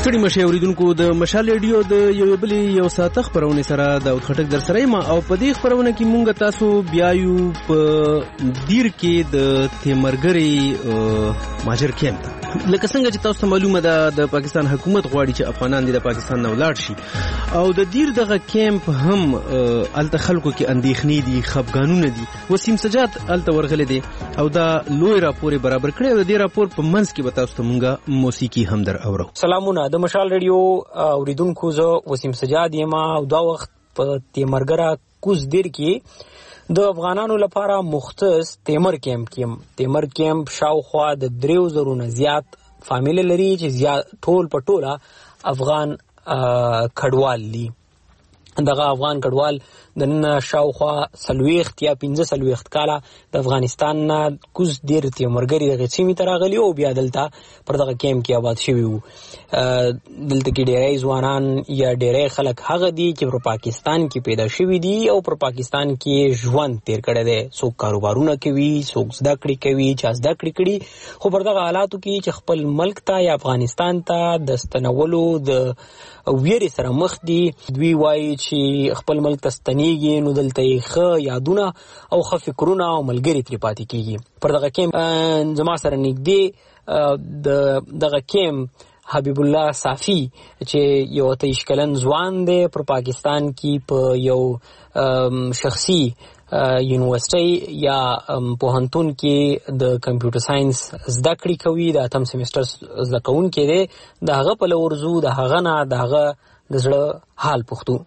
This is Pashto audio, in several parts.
ستړي مشه اوریدونکو د مشال ریډیو د یو بلې یو ساعت خبرونه سره د خټک در سره ما او په دې خبرونه کې مونږ تاسو بیا یو په دیر کې د تیمرګری ماجر کېمپ لکه څنګه چې تاسو معلومه ده د پاکستان حکومت غواړي چې افغانان د پاکستان نه ولاړ شي او د دیر دغه کېمپ هم الته خلکو کې اندېښنې دي خفګانونه دي وسیم سجاد الته ورغلي دي او دا لوی راپور برابر کړی او د دې راپور په منځ کې به تاسو ته مونږه موسیقي هم در اورو. سلامونه د مشال ریډیو اوریدونکو زه وسیم سجاد یم او دا وخت په تیمرګرا کوز دیر کې د افغانانو لپاره مختص تیمر کیمپ شاوخوا د 3000 نه زیات فامیل لري چې ټول په ټوله افغان کډوال دي. دغه افغان کډوال د نن شاوخوا 40 یا 15 کاله د افغانستان نه کوز دیر تیمرګری دغه سیمې ته راغلي او بیا دلته پر دغه کیمپ کې آباد شوي وو. دلته کې ډېری ځوانان یا ډېری خلک هغه دي چې پر پاکستان کې پیدا شوي دي او پر پاکستان کې ژوند تیر کړی دی. څوک کاروبارونه کوي، څوک زده کړې کوي، چا زده کړې کړي، خو پر دغه حالاتو کې چې خپل ملک ته یا افغانستان ته د ستنولو د ویرې سره مخ دي. دوی وایي چې خپل ملک ته ستنېږي نو دلته یې ښه یادونه او ښه فکرونه او ملګري ترې پاتې کېږي. پر دغه کیمپ زما سره نږدې دغه کیمپ حبیب الله صافی چې یو 23 کلن ځوان دی پر پاکستان کې په یو شخصي یونیورسيټي یا پوهنتون کې د کمپیوټر ساينس زده کړې کوي، د 8م سیمستر زده کوونکی دی. د هغه په لورزو د هغه نه د هغه د زړه حال پوښتو.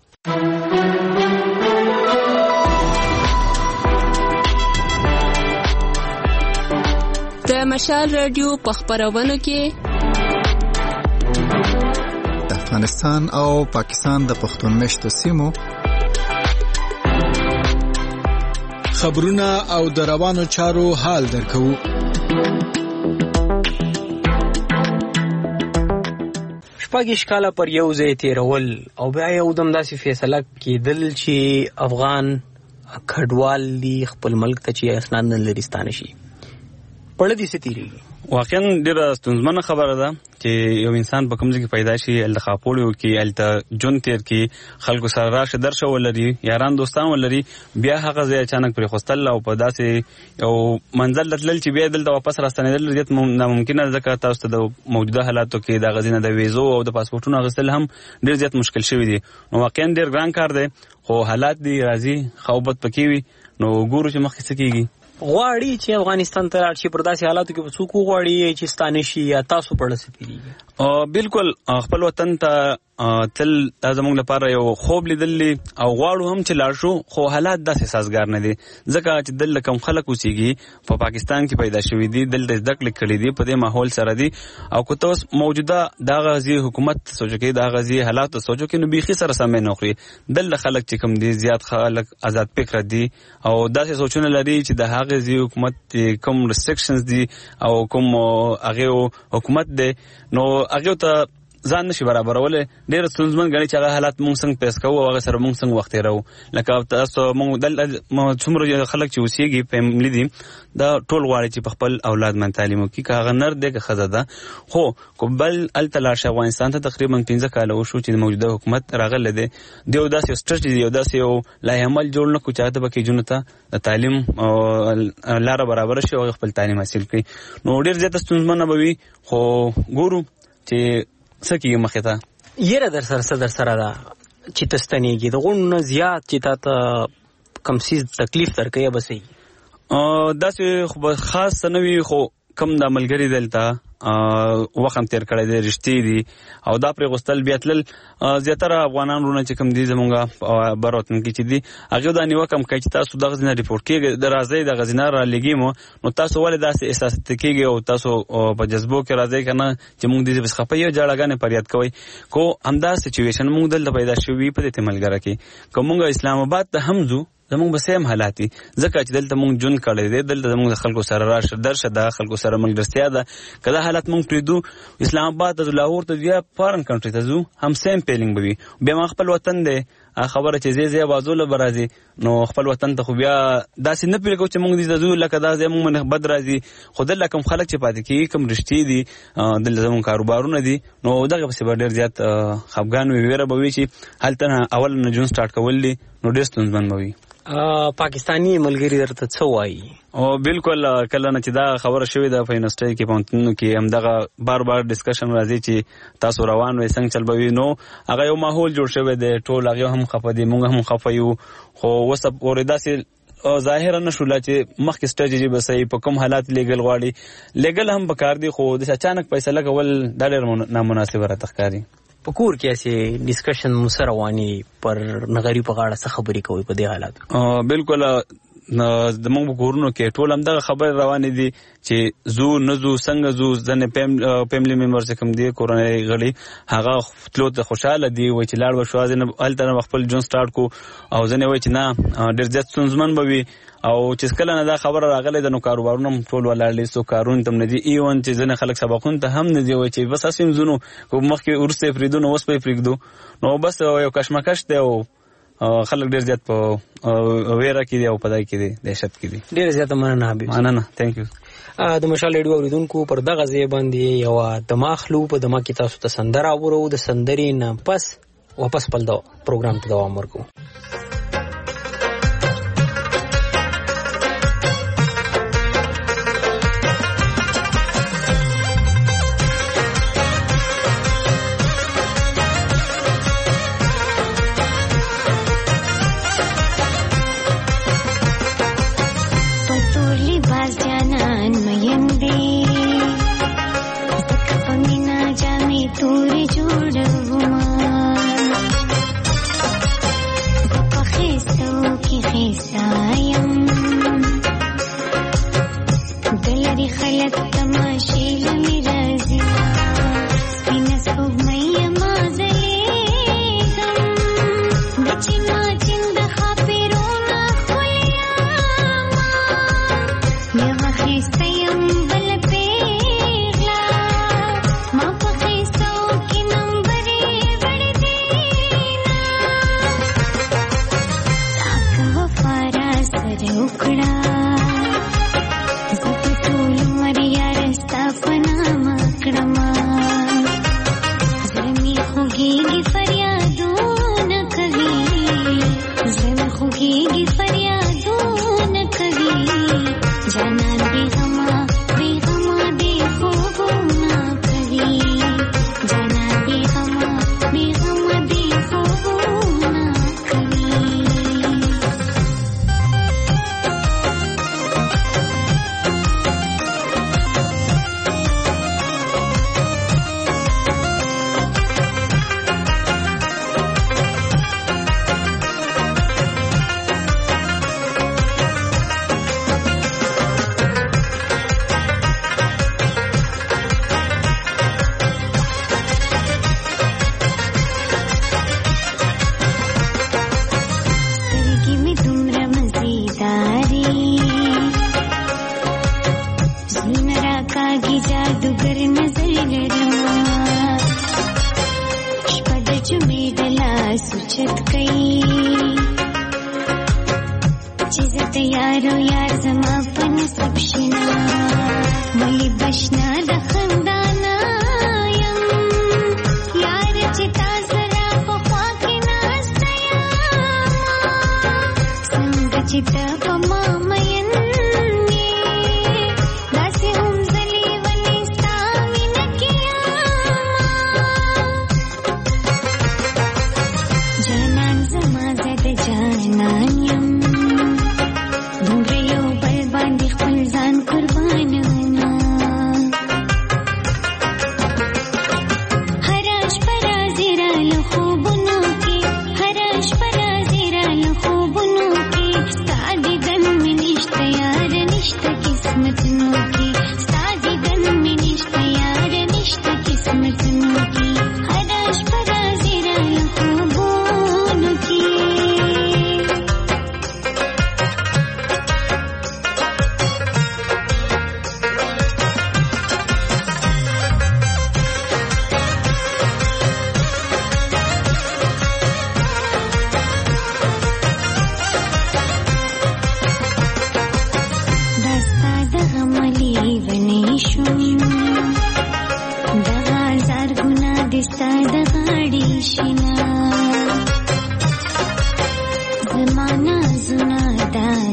د مشال رادیو په خبرونو کې د افغانستان او پاکستان د پښتون مشتو سیمو خبرونه او د روانو چارو حال درکو. شپږ کاله پر یو ځای تیرول او بیا یو دم داسې فیصله کېدل چې افغان کډوال دي خپل ملک ته چې اسناد نه لري ستانه شي. پړه دې ستېږي واقعا ډیره ستونزمنه خبره ده چې یو انسان په کوم ځای کې پیدا شي الته خاپوړي وکړي، الته ژوند تیر کړي، خلکو سره راشه درشه ولري، یاران دوستان ولري، بیا هغه ځای اچانک پرې خوستل او په داسې یو منزل تلل چې بیا دلته واپس راستنېدل زیات ناممکنه ده. ځکه تاسو ته د موجوده حالاتو کې د غزینه د ویزو او د پاسپورټونو اخیستل هم ډېر زیات مشکل شوي دي. نو واقعا ډېر ګران کار دی خو حالات دي راځي خوبت پکې وي. نو ګورو چې مخکې څه کېږي. غواړي چې افغانستان ته لاړ شي، پر داسې حالاتو کې به څوک غواړي چې ستانه شي یا تاسو پړه ستېږي؟ بالکل خپل وطن ته تل دا زموږ لپاره یو خوب لیدل او غواړو هم چې لاړ شو، خو حالات داسې سازګار نه دي. ځکه چې دلته کم خلک اوسېږي په پاکستان کې پیدا شوي دي، دلته زده کړې کړي دي، په دې ماحول سره دي او که تاسو موجوده دغه ځای حکومت سوچ کې دغه ځای حالات سوچو کې نو بیخي سره سمې نه خوري. دلته خلک چې کم دي زیات خلک آزاد فکر دي او داسې سوچونه لري چې د هغه ځای حکومت کوم ریسټریکشنز دي او کوم هغه حکومت دی نو هغه ته ځان نشي برابرولې. ډېر ستونزمن ګڼي چې هغه حالات مونږ څنګه پیس کوو او هغه سره مونږ څنګه وخت تېروو. لکه تاسو مونږ څومره خلک چې اوسېږي فیملي دي دا ټول غواړي چې په خپل اولاد باندې تعلیم وکړي، که هغه نر دی که ښځه ده. خو که بل هلته لاړ شي افغانستان ته تقریبا 15 کاله وشو چې د موجوده حکومت راغلی دی، د یو داسې یو سټرټجي یو داسې یو لایحه عمل جوړ نه کړو چې هغه ته پکې نجونو ته د تعلیم لاره برابره شي او هغه خپل تعلیم حاصل کړي. نو ډېر زیاته ستونزمنه به وي خو ګورو چې څه کېږي مخې ته. یره در سره ده چې ته ستنېږي د غوڼو نه زیات چې تا ته کوم څیز تکلیف درکوي به صحیح داسې خو به خاص څه نه وي خو کم د ملګري دلته وخت هم تیر کړی دی، رښتې دي او دا پرې غوستل بیا تلل. زیاتره افغانان وروڼه چې کوم دي زمونږ بر وطن کې چې دي هغې دا نیوکه هم کوي چې تاسو دغه ځای نه ریپورټ کېږئ، د راځئ دغه ځای نه رالېږي نو تاسو ولې داسې احساسات کېږئ او تاسو په جذبو کې راځئ که نه چې مونږ دې پسې خفه یو جاړهګانې فریاد کوئ. خو همدا سچویشن مونږ دلته پیدا شوي په دې تملګره کې که مونږ اسلام آباد ته هم ځو زمونږ به سیم حالات دي، ځکه چې دلته مونږ ژوند کړی دی، دلته زمونږ د خلکو سره راشه درشه ده، خلکو سره ملګرتیا ده. که دا حالات مونږ پرېږدو اسلام آباد ته ځو، لاهور ته ځو یا فارن کنټري ته ځو هم سیم فیلینګ به وي. بیا ما خپل وطن دی خبره چې زی بازول برازي نو خپل وطن ته خو بیا داسې نه پیل کو چې موږ دې زو لکه دا زموږ من بد راځي خود الله کوم خلک چې پاتې کی کوم رښتې دي د زموږ کاروبارونه دي نو دغه په ډیر زیات خفګان ویره به وي چې هلته اول نه جون سٹارټ کول دي نو ډیر ستونزمن وي. پاکستانی ملګری درته څه وایي؟ او بالکل کله نه چې دا خبره شوې ده په یونیورسيټي کې پونتنو کې هم دغه بار ډسکشن راځي چې تاسو روان وي څنګه چل بوي نو هغه یو ماحول جوړ شوی دی ټول هغه هم خفه دي موږ هم خفه یو خو وسب اوردا سي ظاهرا نشولا چې مخکې سټریټجی به صحیح په کوم حالات لیګل غواړي لیګل هم پکار دي خو د اچانک فیصله کول دا ډېر نامناسب راته ښکاري. په کور کې اسې ډسکشن مسروانی پر نغری په غاړه څه خبرې کوي په دې حالات؟ بالکل د موږ کورونو کې ټول هم دغه خبر روانې دي چې زو نزو څنګه زو ځنې فیملی ممبر چې کوم دي کورنۍ غړي هغه تلو ته خوشاله دي وای چې لاړ وشو ځنه هلته خپل جون سٹارټ کو او ځنه وای چې نه ډېر زیات ستونزمن به وي او چې کله نه دا خبره راغله د نو کاروبارونو ټول ولاړ سو کارون تم نه دي ایون چې ځنه خلک سبقون ته هم نه دی وای چې بس اسیم زونو کو مخکې ورسته فریدو نو وس په فریدو نو بس یو کشمکش دی او خلک ډېر زیات په ویره کې دي او پدای کې دي دهشت کې دي. ډېر زیات مننه حبیب. مننه ثانک یو. د مشال ریډیو اوریدونکو پر دغه ځای باندې یو دماغ لو په دماغ کې تاسو ته سندره اورو د سندرې نه پس واپس خپل دا پروګرام ته دوام ورکو. हरश पर जिरा लखो बुनो के सादी गन में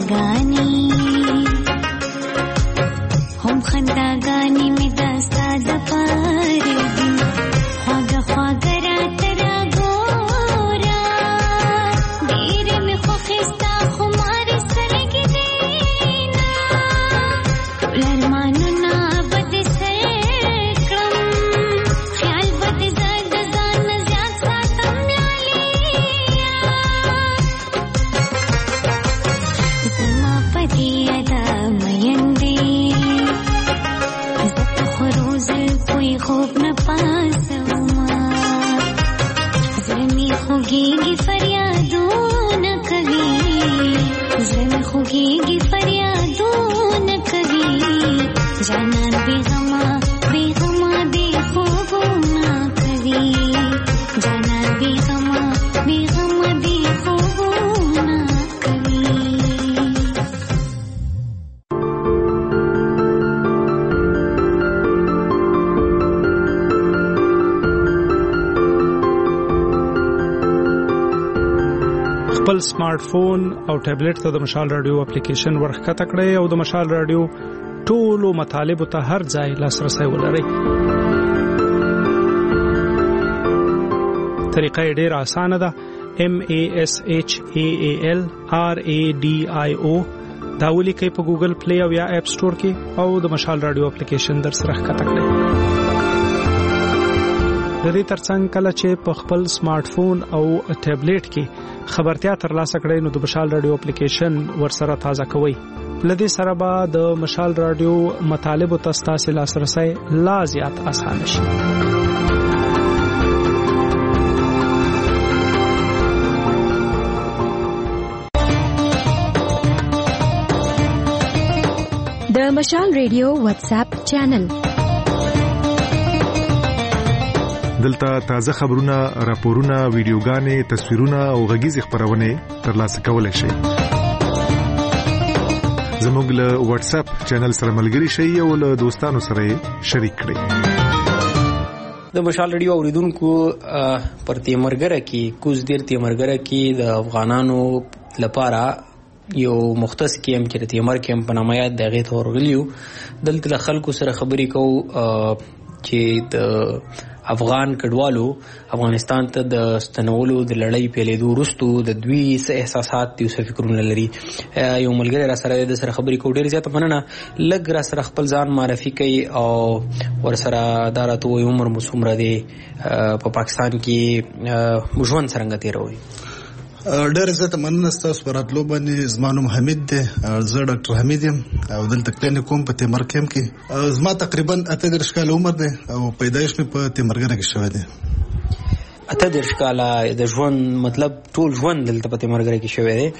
خنداګانی هم خنداګانی می داستا د پاره دي خواږه خواږه راته راګورا ډېرې مې خوښې ستا خو مارې سترګې دي نه ټول ارمانونه به دې سیر کړم خیال به دې زه د ځان نه زیات ساتم لالیا زما په دې ادا مین دي زه ته خو روز کوئی خوب نه پاسوما زړه مې خوږېږي فریادونه کوي زړه مې خوږېږي فریادونه کوي جانان بېغمه بېغمه دې خوبونه کوي جانان بېغمه بېغمه دې خوبونه کوي. خپل سمارټ فون او ټابلیټ ته د مشال رادیو اپلیکیشن ورښکته کړئ او د مشال رادیو ټولو مطالبو ته هر ځای لاسرسی ولرئ. طریقه یې ډېره اسانه ده. MASHAALRADIO دا ولیکئ په ګوګل پلی او یا اپ سټور کې او د مشال رادیو اپلیکیشن در سره ښکته کړئ. د دې ترڅنګ کله چې په خپل سمارټ فون او ټابلیټ کې خبرتیا ترلاسه کړئ نو د مشال رادیو اپلیکیشن ورسره تازه کوئ. لدې سره به د مشال رادیو مطالبو ته ستاسو لاسرسی لا زیات اسانه شي. د مشال رادیو واتس اپ چینل دلته تازه خبرونه، راپورونه، ویډیوګانې، تصویرونه او غږیزې خبرونه ترلاسه کولای شئ. زموږ له واتس اپ چینل سره ملګري شئ او له دوستانو سره شریک کړئ. د مشال رادیو اوریدونکو پر تیمرګره کې کوز دیر تیمرګره کې د افغانانو لپاره یو مختص کیم چې د تیمر کیم په نامه یاد دغه تور غلیو دلته خلکو سره خبرې کوو چې د افغان کډوالو افغانستان ته د ستنولو د لړۍ پیلېدو وروسته د دوی څه احساسات دي او څه فکرونه لري. یو ملګری را سره د سره خبرې کوو. ډېر زیاته مننه. لږ را سره خپل ځان معرفي کوي او ورسره دا راته وایي عمر مو څومره دی، په پاکستان کې ژوند څرنګه تېروئ. ډېر زیاته مننه ستاسو په راتلو باندې. زما نوم حمید دی، زه ډاکټر حمید یم او دلته کلینیک کوم په تیمر کیم کې. زما تقریبا 38 کاله عمر دی او پیدایش مې په تیمرګره کې شوی دی. 38 کاله د ژوند مطلب ټول ژوند دلته په تیمرګره کې شوی دی.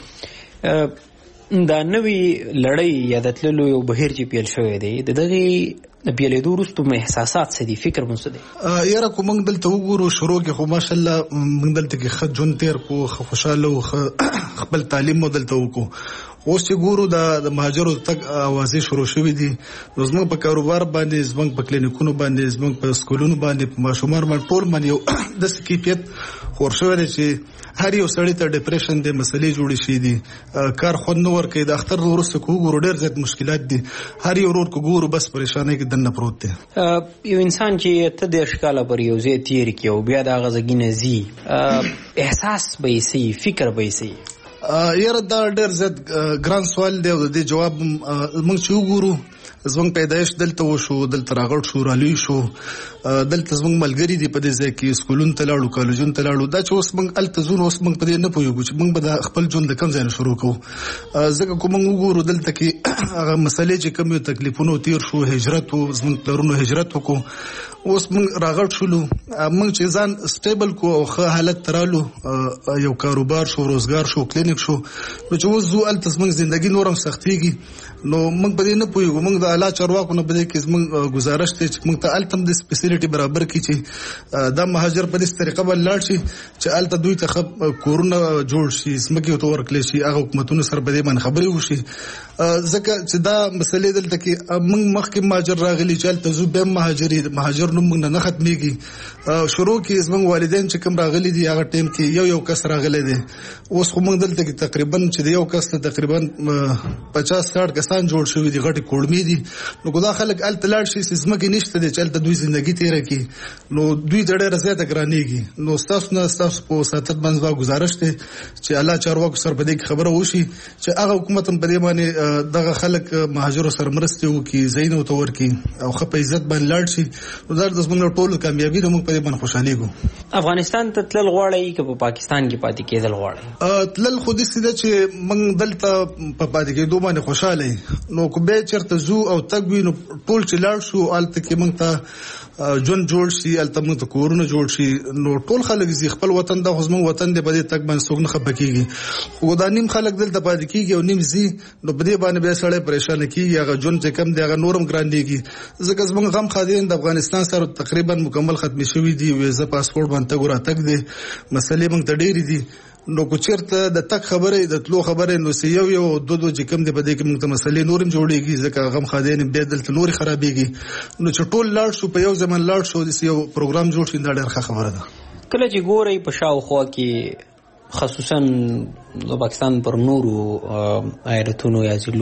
دا نوې لړۍ یا د تللو یو بهیر چې پیل شوی دی د دغه د پیلېدو وروسته مې احساسات څه دي، فکر مو څه دی؟ یاره کو موږ دلته وګورو شروع کې خو ماشاءالله موږ دلته کې ښه ژوند تېر کړو، ښه خوشحاله وو، خپل تعلیم مو دلته وکړو. اوس چې ګورو د مهاجرو تګ اوازې شروع شوې دي نو زموږ په کاروبار باندې، زموږ په کلینیکونو باندې، زموږ په سکولونو باندې، په ماشومان باندې ټول باندې یو داسې کیفیت خور شوی دی چې هر یو سړی ته ډیپریشن دی، مسلې جوړې شي دي، کار خوند نه ورکوي. د اختر وروسته که وګورو ډېر زیات مشکلات دي. هر یو ورور که ګورو بس پریشانۍ کې دننه پروت دی. یو انسان چې 38 کاله پر یو ځای تېر کړي او بیا د هغه ځګینه ځي احساس به یې څه وي، فکر به یې څه وي؟ یاره دا ډېر زیات ګران سوال دی او د دې جواب موږ چې وګورو زموږ پیدایش دلته وشو، دلته راغړ شو، رالوی شو، دلته زموږ ملګري دي په دې ځای کې، سکولونو ته لاړو، کالجونو ته لاړو. دا چې اوس موږ هلته ځو نو اوس موږ په دې نه پوهېږو چې موږ به د خپل ژوند د کوم ځای نه شروع کوو. ځکه که موږ وګورو دلته کې هغه مسلې چې کوم یو تکلیفونو تېر شو، هجرت و، زموږ پلرونو هجرت وکړو، اوس موږ راغړ شولو، موږ چې ځان سټیبل کو او ښه حالت ته رالو، یو کاروبار شو، روزګار شو، کلینیک شو، نو چې اوس ځو هلته زموږ زندګي نور هم سختېږي. نو موږ په دې نه پوهېږو. موږ د اعلی چارواکو نه په دې کې زموږ ګزارش دی چې موږ ته هلته هم د سپیسیلیټي برابر کړي چې دا مهاجر په دې طریقه باندې لاړ شي چې هلته دوی ته ښه کورونه جوړ شي، ځمکې ورته ورکړلی شي، هغه حکومتونو سره په دې باندې خبرې وشي. ځکه چې دا مسلې دلته کې موږ مخکې مهاجر راغلي چې هلته ځو بیا هم مهاجر نوم موږ نه ختمېږي. شروع کې زموږ والدین چې کوم راغلي دي هغه ټایم کې یو کس راغلی دی. اوس خو موږ دلته کې تقریبا چې د یو کس ته تقریبا 50-60 کسان جوړ شوي دي غټي کوړمې دي نو ګدا خلک ال تلاړ شي سیسمکه نشته دي چې ال دوی ژوندۍ تیر کی نو دوی ډېر زیاته ګرانېږي نو تاسو په ساتت باندې گزارش ته چې الله چارواکو سره په دې خبره وشي چې هغه حکومت په دې باندې دغه خلک مهاجر سره مرسته وکړي زین او تور کی او خپ عزت باندې لاړ شي نو دا د زموږ ټولو کامیابی د موږ په دې باندې خوشاليږو. افغانستان ته تلل غواړي که په پاکستان کې پاتې کېدل غواړي؟ تلل خو دې سده چې موږ دلته په پاتې کېدو باندې خوشاله نو کو به چرته زو او تګوي نو ټول چې لاړ شو الته کې موږ ته جون جوړ شي التمت کورونه جوړ شي نو ټول خلک زی خپل وطن د خصمو وطن دی بده تک باندې سوګنه خپکیږي خو دا نیم خلک دلته پاتې کیږي او نیم زی نو بده باندې به سړی پریشان کیږي هغه جون چې کم دی هغه نورم ګران دیږي ځکه زموږ غم خادین د افغانستان سره تقریبا مکمل ختم شوی دی ویزه پاسپورت باندې ګورا تک دی مسلې موږ ته ډېری دي نو کو چیرته د تک خبره د تلو خبره نو سی یو دو چې کم دی بده کې موږ ته مسلې نورم جوړيږي ځکه غم خادین به دلته نور خرابيږي نو چې ټول لاړ شو په یو ځمن لاړ شو د یو پروګرام جوړ شي دا ډېر ښه خبره ده. کله چې ګوري په شاوخوا کې خصوصا د پاکستان پر نورو ایرتونو یا ځلو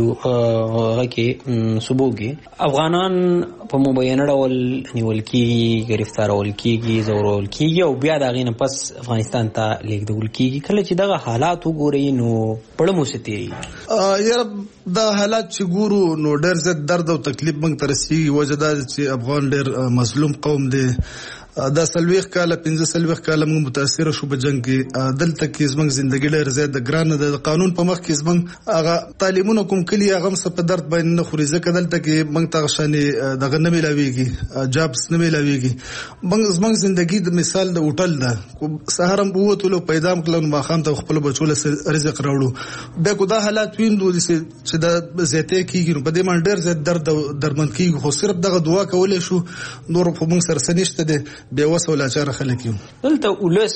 هغه کې صوبو کې افغانان په مبینه ډول نیول کېږي گرفتارول کېږي زورول کېږي او بیا د غینه پس افغانستان ته لیږدول کېږي کله چې دغه حالات وګوري نو پړه مو ستېری یاره دا حالات چې ګورو نو ډېر زیات درد او تکلیف موږ ته رسېږي وجه دا چې افغان ډېر مظلوم قوم دی دا 15 کاله موږ متاثر شو په جنگ کې دلته کې زموږ ژوندۍ ډېر زیات د ګران د قانون په مخ کې زموږ هغه تعلیمونه کوم کلی هغه هم په درد باندې نه خوري ځکه دلته کې موږ ته شانې دغه نه ملاويږي جابس نه ملاويږي زموږ ژوندۍ د مثال د هوټل ده سهار هم بوتلو پیدا کړل ما خام ته خپل بچو له رزق راوړو به کو دا حالات ویندو چې دا زیاته کیږي په دې باندې ډېر زیات درمند کیږي خو صرف دغه دعا کولای شو نور په موږ سره سنشته ده به وسو لاچار خلک یو دلته ولس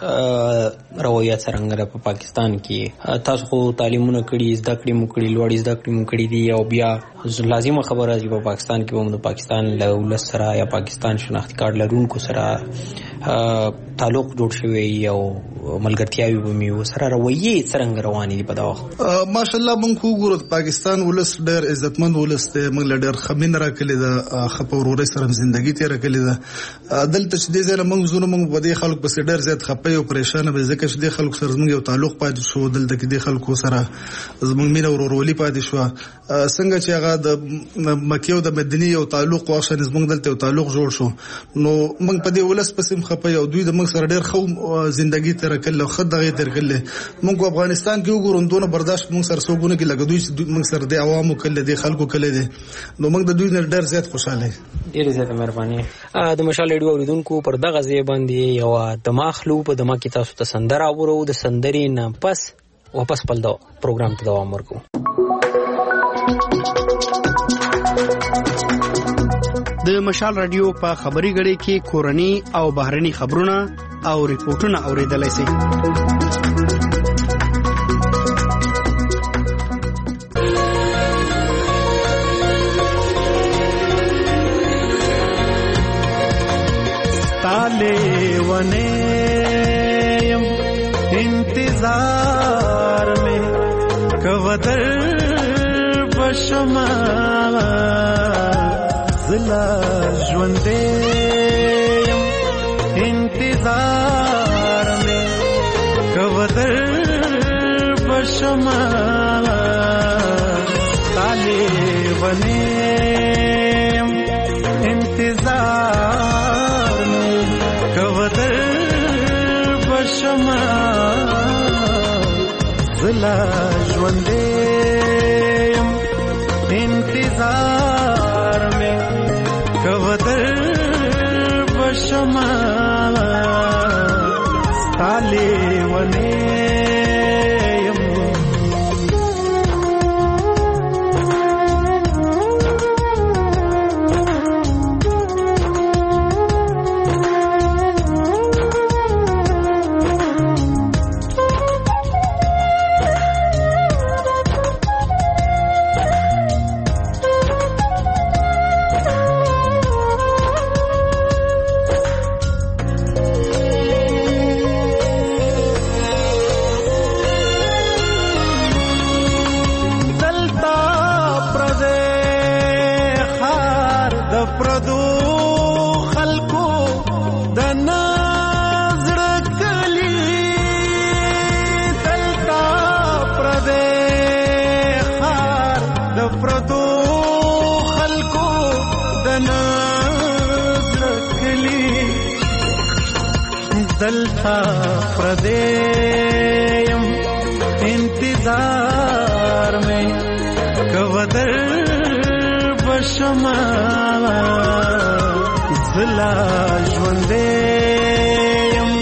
روایت څنګه په پاکستان کې تاسو خو تعلیمونه کړي زده کړې مو کړي لوړې زده کړې مو کړي دي او بیا لازمه خبره ده په پاکستان کې هم د پاکستان له ولس سره یا پاکستان شناختی کارت لرونکو سره تعلق جوړ شوی او ملګرتیاوي به مو سره روایت څنګه روانې دي په دا وخت ماشاءالله موږ وګورو پاکستان ولس ډېر عزتمند ولس دی موږ ډېر خمین راکړي دا خپوروري سره ژوندۍ تیر کړي دا دلته چې دې ځله موږ زونه موږ بده خلک بس ډېر زیات خپه او پریشان به ځکه چې د خلکو سره موږ یو تعلق پاتې شو دلته کې د خلکو سره زموږ مینه ورورولي پاتې شو څنګه چې هغه د مکه او د مدینه یو تعلق واښه زموږ دلته یو تعلق جوړ شو نو موږ په دې ولس پسې خپه او دوی د موږ سره ډېر خو ژوندۍ تیر کړل خو دغه تیر کړل موږ افغانستان کې وګورم دونه برداشت موږ سره سوګونه کې لګ دوی موږ سره د عوامو کله د خلکو کله دي نو موږ د دوی نه ډېر زیات خوشاله ډېر زیات مهرباني د مشال ریډیو اوریدونکو پر دغه ځای باندې یو دماغلو په دماغ کې تاسو ته سندره اورو د سندرې نه پس واپس بل دا پروګرام ته دوام ورکو د مشال رادیو په خبري غړي کې کورني او بهرني خبرونه او ریپورتونه اوریدلای شئ ताले इंतजार में कवदर बशमा जिला ژوندې इंतजार में कवदर बशमा ताले वने इंतजार कवदर बशमा जिला ژوندې इंतजार में कवदर बशमा ताले वने پردو خلکو د نظر کلی دلتا پردې خار د پردو خلکو د نظر کلی دلتا پردې انتظار میں کودر بشما زلا ژوندیم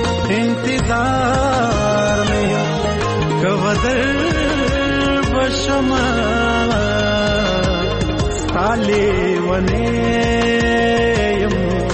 انتظار میں کودر بشما ستالی ونیم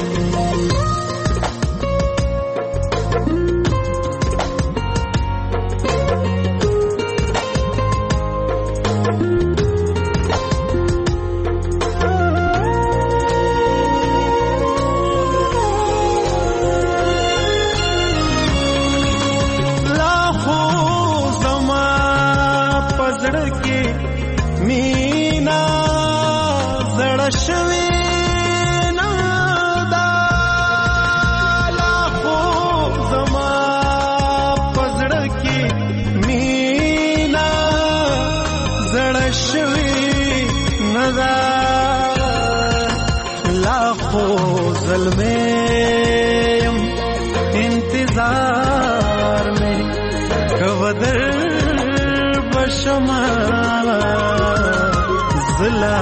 ظلمیم انتظار میں کودر بشما زلا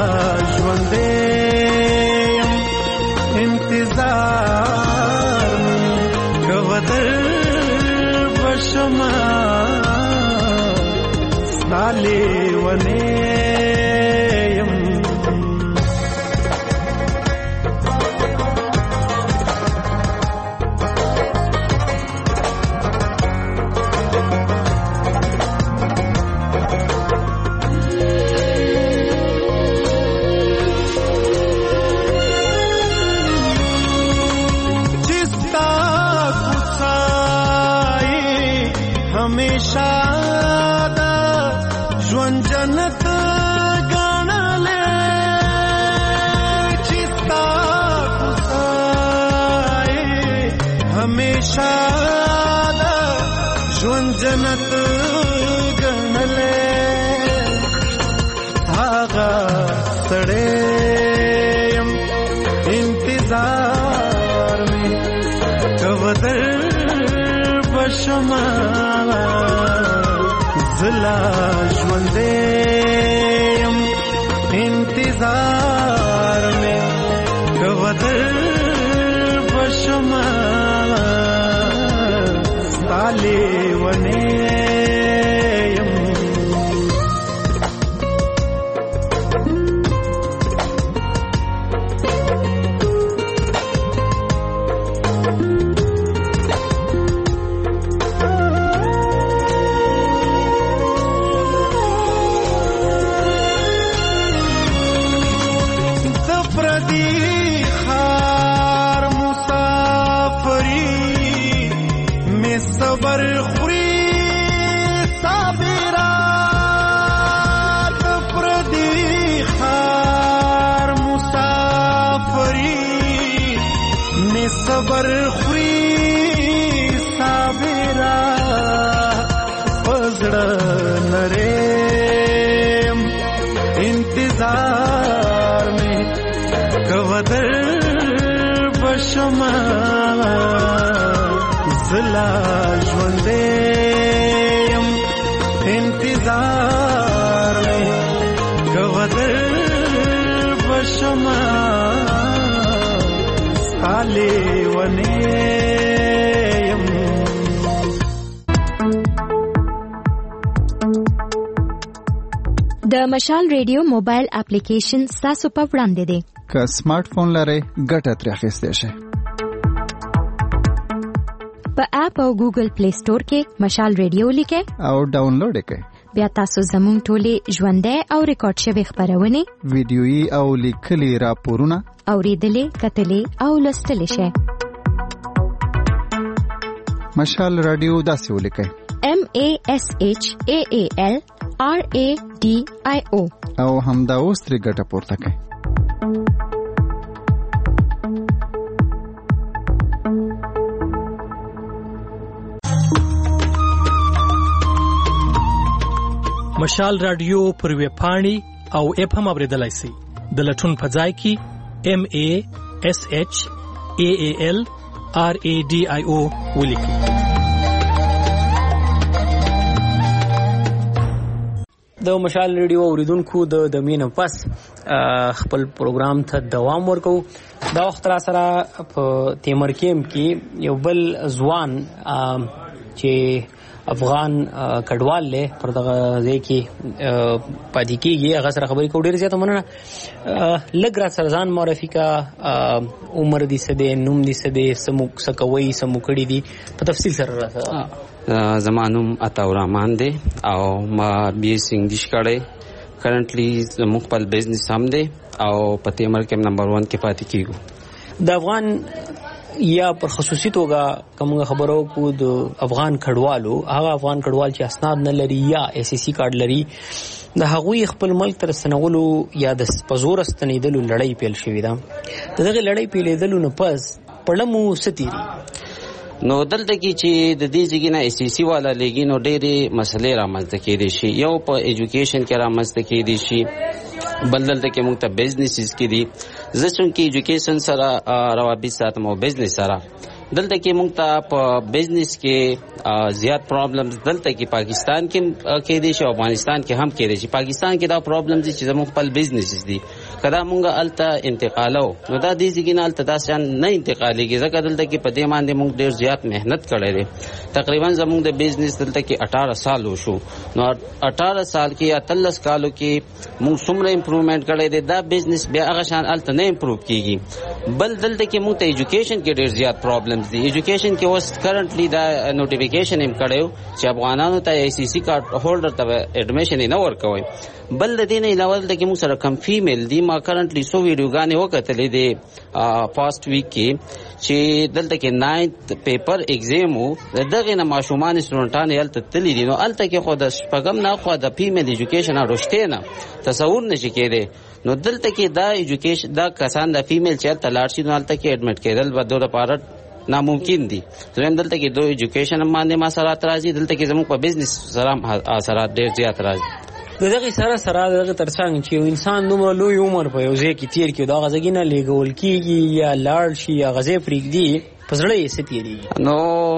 ژوندیم انتظار میں کودر بشما ستالی ونیم हमेशा दा ژوند جنت ګڼلې چې ستا کوڅه हमेशा दा ژوند جنت ګڼلې هغه سړی انتظار مې کودر بشما زلا ژوندیم انتظار میں کودر بشما ستالی ونیم صبر خوری صابرا پزړه نریم انتظار میں کودر بشما زلا ژوندیم انتظار میں کودر بشما ستالی ونیم د مشال ریډیو موبایل اپلیکیشن تاسو په وړاندې دی. که سمارټ فون لرئ ګټه ترې اخیستی شئ. په اپ او ګوګل پلی سٹور کې مشال ریډیو لیکئ او ډاونلوډ یې کړئ. بیا تاسو زموږ ټولې ژوندۍ او ریکارډ شوې خپرونې ویډیويي او لیکلي راپورونه اوریدلې کتلې او لوستلې شئ. مشال رادیو داسې ولیکئ MASHAALRADIO او همدا اوس ترې ګټه پورته کړئ. مشال رادیو پر ویب پاڼې او اپ هم اوریدلای شئ. د لټون په ځای کې MASHALRADIO ولیکئ. د مشال ریډیو اوریدونکو د مینه پس خپل پروګرام ته دوام ورکو. دا وخت را سره په تیمر کېم کې یو بل ځوان چې افغان کډوال له پر دغه ځای کې پاتې کېږي هغه سره خبرې کوو. ډېر زیاته مننه. لږ را سره ځان معرفي کا، عمر دې څه دی، نوم دې څه دی، څه کوئ، څه مو کړي دي، په تفصیل سره را سره. زما نوم عطاالرحمن دی او ما BS انګلیش کړی. کرنټلی زموږ خپل بزنس هم دی او په تیمر کې نمبر 1 کې پاتې کېږو. د افغان یا پر خصوصي توګه کومه خبرو کو د افغان کډوالو، هغه افغان کډوال چې اسناد نه لري یا SSC کارت لري، د هغوی خپل ملک تر ستنولو یا د پزور ستنېدلو لړۍ پیل شوې ده. دغه لړۍ پیلېدلو نه پس پړمو ستيري نو دلته کې چې د دې ځای نه SSC والا لګي نو ډېرې مسلې رامنځته کېدې شي. یو په ایجوکیشن کې رامنځته کېدې شي، بل دلته کې موږ ته بزنسز کې دي. زه څنګه ایجوکیشن سره روابط ساتم او بزنس سره، دلته کې موږ ته په بزنس کې زیات پرابلمز دلته کې پاکستان کې کېدې شي او افغانستان کې هم کېدې شي. پاکستان کې دا پرابلمز چې زموږ خپل بزنسز دي، کله موږ الته انتقالو نو دا دې ځای نه الته داسې نه انتقالېږي، ځکه دلته کې په دې باندې موږ ډېر زیات مهنت کړی دی. تقریبا زموږ د بزنس دلته کې 18 سال وشو. نو 18 سال کې یا 13 کالو کې موږ څومره امپروومنت کړی دی، دا بزنس بیا هغه شان الته نه امپروو کېږي. بل دلته کې موږ ته ایجوکیشن کې ډېر زیات پرابلمز دي. ایجوکیشن کې اوس کرنټلی دا نوټیفیکیشن هم کړیو چې افغانانو ته SSC کارت هولډر ته اډمیشن نه ورکوي. بل د دې نه علاوه دلته کې موږ سره کم فیمیل دي. ما کرنټلی 100 ویډیوګانې وکتلې دي پاست ویک کې چې دلته کې 9th پیپر ایگزام وو، دغه نه ماشومان سټوډنټان هلته تللی دي. نو هلته کې خو د شپږم نه خو د فیمیل ایجوکیشن اړوشته نه تصور نشي کېدی. نو دلته کې دا ایجوکیشن دا کسان د فیمیل چې هلته لاړ شي نو هلته کې اډمټ کېدل به دوی لپاره ناممکن دي. زم دلته کې دوی ایجوکیشن باندې ما سره راځي، دلته کې زموږ په بزنس سره اثرات ډېر زیات راځي. دغه سره دغه ترڅنګ چې انسان دومره لوی عمر په یو ځای کې تیر کړي، دا غزګي نه لګول کېږي یا لاړ شي یا غزې پرېږدي، په زړه یې ستېریږي. نو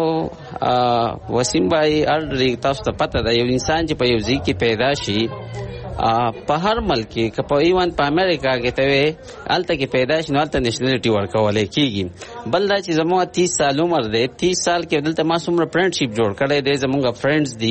وسیم بھائی الریډي تاسو ته پته ده یو انسان چې په یو ځای کې پیدا شي په هر ملک کې که په ایوان په امریکا کې ته وي هلته کې پیدا شي نو هلته نیشنلټي ورکولی کېږي. بل دا چې زموږ 30 سال عمر دی، 30 سال کې دلته ما څومره فرینډشپ جوړ کړی دی، زموږ فرینډز دي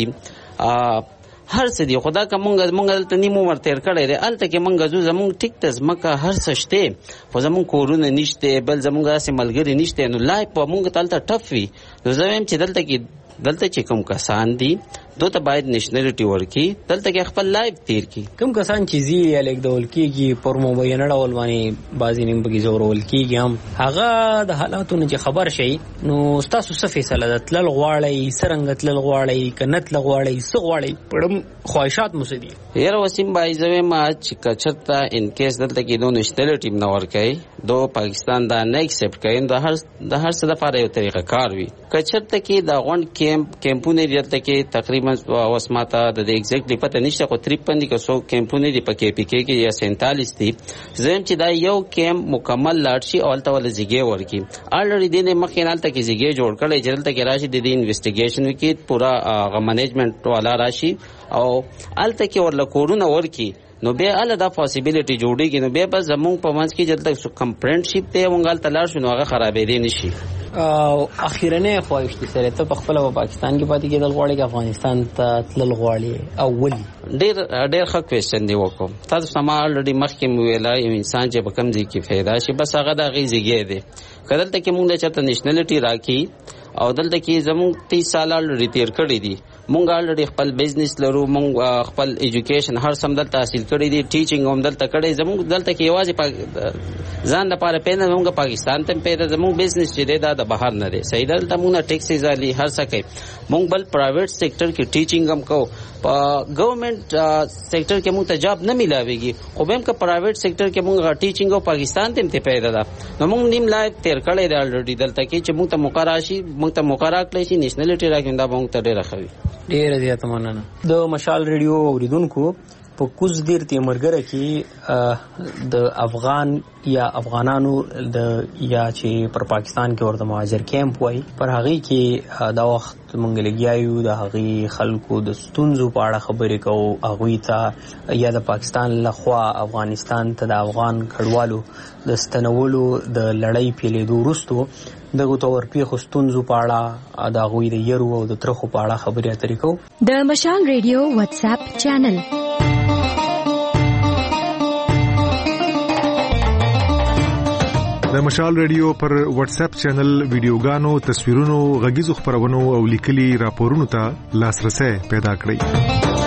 هر څه دی. خدا که مونږ دلته نیم عمر تیر کړی دی، هلته کې مونږ ځو زموږ ټیک ته ځمکه هر څه شته، خو زموږ کورونه نشته، بل زموږ داسې ملګري نشته. نو لایف په مونږ ته هلته ټف وي. نو زه وایم چې دلته چې کوم کسان دي دوی ته باید نیشنلټي ورکړي، دلته کې خپل لایف تیر کړي. کوم کسان چې ځي یا لیږدول کېږي پر مبینه ډول باندې بعضې نیم پکې ځورول کېږي هم، هغه د حالاتو نه چې خبر شئ نو ستاسو څه فیصله ده؟ تلل غواړئ، څرنګه تلل غواړئ، که نه تله غواړئ، څه غواړئ؟ پړم خواهشات مو څه دي؟ یاره وسیم بھائی زه وایم چې که چېرته ان کیس دلته کې دو نیشنلټي نه ورکوي، دو پاکستان دا نه ایکسپټ کوي، د هر څه دپاره یو طریقه کار وي. که چېرته کې دا غونډ کیمپونه دلته کې تقریبا اوس ماته د ایگزیکټلی پته نشته، خو 53 دي که 100 کیمپونه دي په KPK کې یا 47 دي. زه وایم چې دا یو کیمپ مکمل لاړ شي او هلته ولې زیږې ورکړي. الریډي دې نه مخکې هلته کې زیږې جوړ کړی چې دلته کې راشي د دې انویسټیګیشن وکړي، پوره هغه منیجمنټ والا راشي او هلته کې ورله کورونه ورکړي. نو بیا هله دا پاسیبلیټي جوړېږي. نو بیا بس زموږ په منځ کې چې دلته کم فرینډشپ دی مونږ هلته لاړ شو نو هغه خرابېدی نه شي. اخیرنۍ خواهش دي سره ته په خپله په پاکستان کې پاتې کېدل غواړې که افغانستان ته تلل غواړې او ولې؟ ډېر ښه کوېشن دی وکړو. تاسو ته ما الریډي مخکې مې ویله یو انسان چې په کوم ځای کې پیدا شي بس هغه د هغې زیږی دی. که دلته کې مونږ ته چېرته نیشنلټي راکړي او دلته کې زموږ 30 سال الریډي تیر کړي دي، مونږ الریډي خپل بزنس لرو، مونږ خپل ایجوکیشن هر سم دلته حاصل کړی دی، ټیچینګ هم دلته کړی. زموږ دلته کې یوازې ځان لپاره پیدا مونږ پاکستان ته پیدا، زموږ بزنس چې دی دا د بهر نه دی. صحیح دلته مونږ نه ټیکسز علي هر څه کوي. مونږ بل پرایویټ سیکټر کې ټیچینګ هم کوو، په ګورنمنت سیکټر کې مونږ ته جاب نه ملاويږي، خو به هم که پرایویټ سیکټر کې مونږ ټیچینګ او پاکستان ته پیدا ده. نو مونږ نیم لایف تیر کړی دی الریډي دلته کې چې مونږ ته موقع راشي، مونږ ته موقع راکړی شي نیشنلټي راکړي، دا به مونږ ته ډېره ښه وي. ډیر زیات مننه. د مشال ریډیو اوریدونکو په کوز دیر تیمرګره کې د افغان یا افغانانو د یا چې پر پاکستان کې ورته مهاجر کیمپ وای پر هغه کې دا وخت مونږ لګیایو د هغه خلکو د ستونزو په اړه خبرې کوو، هغوی ته یا د پاکستان لخوا افغانستان ته د افغان کډوالو د ستنولو د لړۍ پیلېدو وروستو دغه تور پیښو ستونزو په اړه د هغوی د یرو او د ترخو په اړه خبرې اترې کوو. د مشال ریډیو واتس اپ چینل د مشال ریډیو پر واتس اپ چینل ویډیوګانو، تصویرونو، غږیزو خبرونو او لیکلي راپورونو ته لاسرسي پیدا کړئ.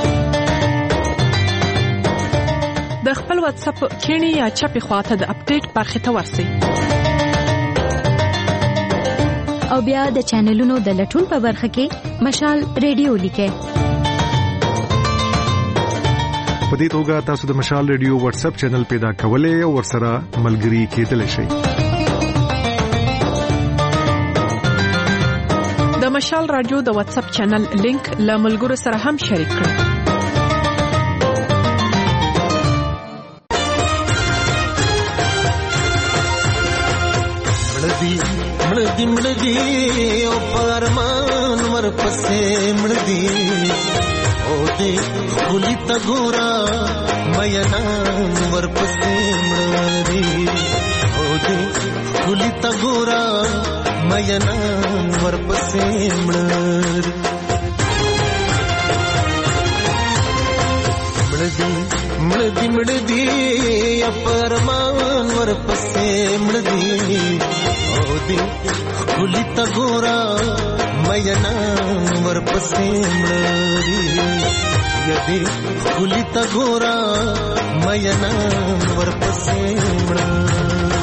د خپل واتس اپ کینی یا چپی خواته د اپډیټ برخه ته ورسئ او بیا د چینلونو د لټون په برخه کې مشال ریډیو لیکئ. په دې توګه تاسو د مشال ریډیو واتس اپ چینل پیدا کولای او ورسره ملګري کېدلی شئ. د مشال رادیو د واتس اپ چینل لینک له ملګرو سره هم شریک کړئ. مړدي او پرمان ورپسې مړدي او دې خولي تا ګورا مېنا ورپسې مړدي او دې خولي تا ګورا مېنا ورپسې مړدي مړدي پرمان ورپسې مړدي او دې خولي تا ګورا مېنا ورپسې مړدي یدي خولي تا ګورا مېنا ورپسې مړدي.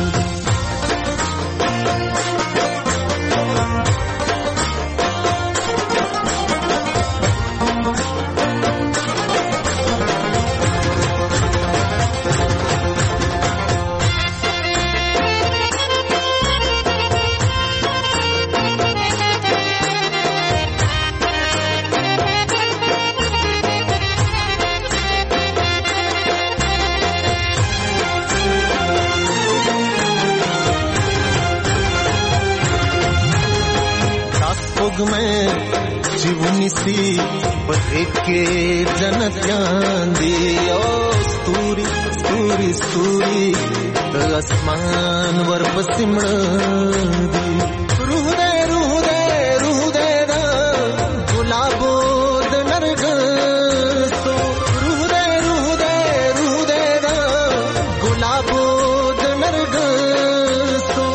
जीवनीसी बरके जनत्यां दी ओ स्तूरी स्तूरी स्तूरी त आसमान वरपसी मळदी रूह दे दा गुलाबो द नरगसो रूह दे दा गुलाबो द नरगसो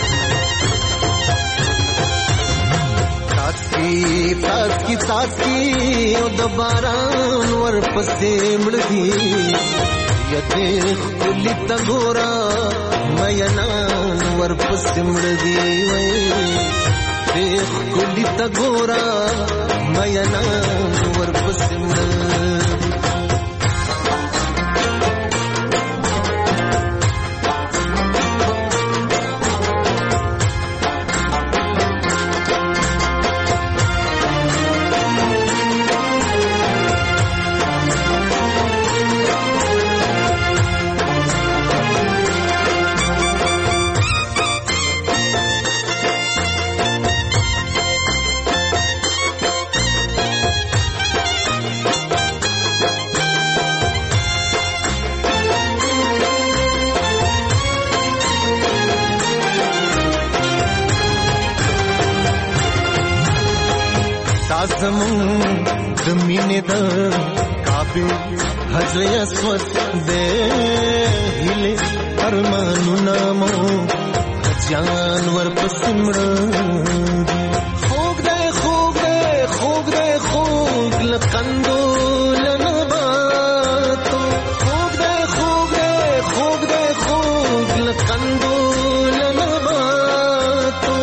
साकी ओ दबारान ورپسې مړدي یته خولي تا ګورا مېنا ورپسې مړدي وې خولي تا ګورا مېنا ورپسې مړدي. زمون زمینه د کعبه حجر اسود دې هله ارمانو نامو جان ورپسې مړدي خوګ دې لقندو لنباتو خوګ دې لقندو لنباتو